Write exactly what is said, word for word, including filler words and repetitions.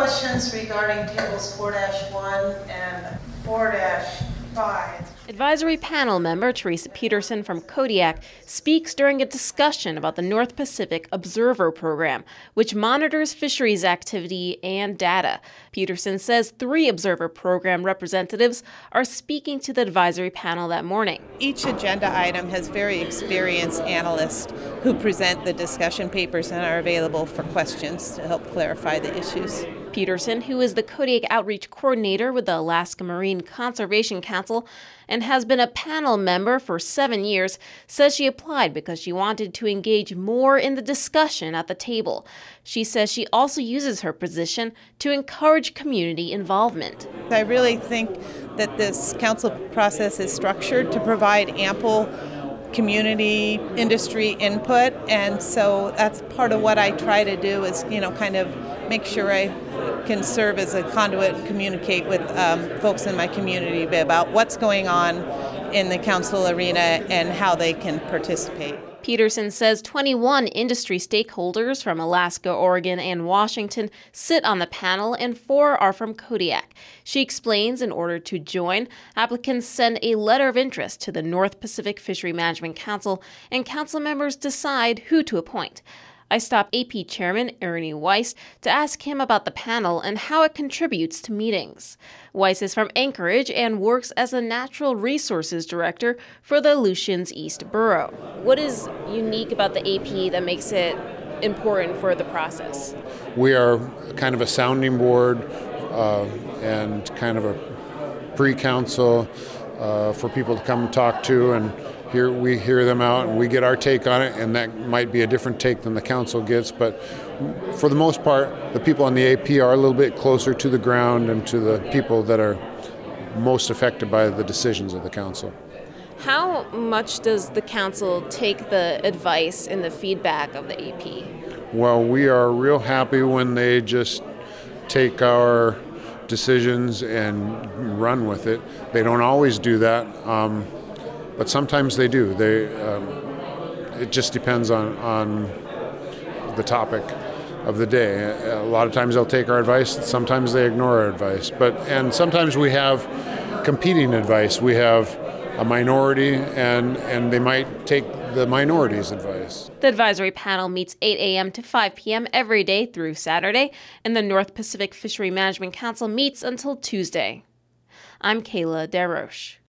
questions regarding tables four dash one and four dash five. Advisory panel member Teresa Peterson from Kodiak speaks during a discussion about the North Pacific Observer Program, which monitors fisheries activity and data. Peterson says three Observer Program representatives are speaking to the advisory panel that morning. Each agenda item has very experienced analysts who present the discussion papers and are available for questions to help clarify the issues. Peterson, who is the Kodiak Outreach Coordinator with the Alaska Marine Conservation Council and has been a panel member for seven years, says she applied because she wanted to engage more in the discussion at the table. She says she also uses her position to encourage community involvement. I really think that this council process is structured to provide ample community industry input, and so that's part of what I try to do is, you know, kind of make sure I can serve as a conduit and communicate with um, folks in my community about what's going on in the council arena and how they can participate. Peterson says twenty-one industry stakeholders from Alaska, Oregon, and Washington sit on the panel, and four are from Kodiak. She explains in order to join, applicants send a letter of interest to the North Pacific Fishery Management Council, and council members decide who to appoint. I stopped A P Chairman Ernie Weiss to ask him about the panel and how it contributes to meetings. Weiss is from Anchorage and works as a Natural Resources Director for the Aleutians East Borough. What is unique about the A P that makes it important for the process? We are kind of a sounding board uh, and kind of a pre-council uh, for people to come and talk to, and here we hear them out and we get our take on it, and that might be a different take than the council gets, but for the most part, the people on the A P are a little bit closer to the ground and to the people that are most affected by the decisions of the council. How much does the council take the advice and the feedback of the A P? Well, we are real happy when they just take our decisions and run with it. They don't always do that. Um, But sometimes they do. They, um, it just depends on, on the topic of the day. A lot of times they'll take our advice, sometimes they ignore our advice. But and sometimes we have competing advice. We have a minority, and, and they might take the minority's advice. The advisory panel meets eight a.m. to five p.m. every day through Saturday, and the North Pacific Fishery Management Council meets until Tuesday. I'm Kayla Desroches.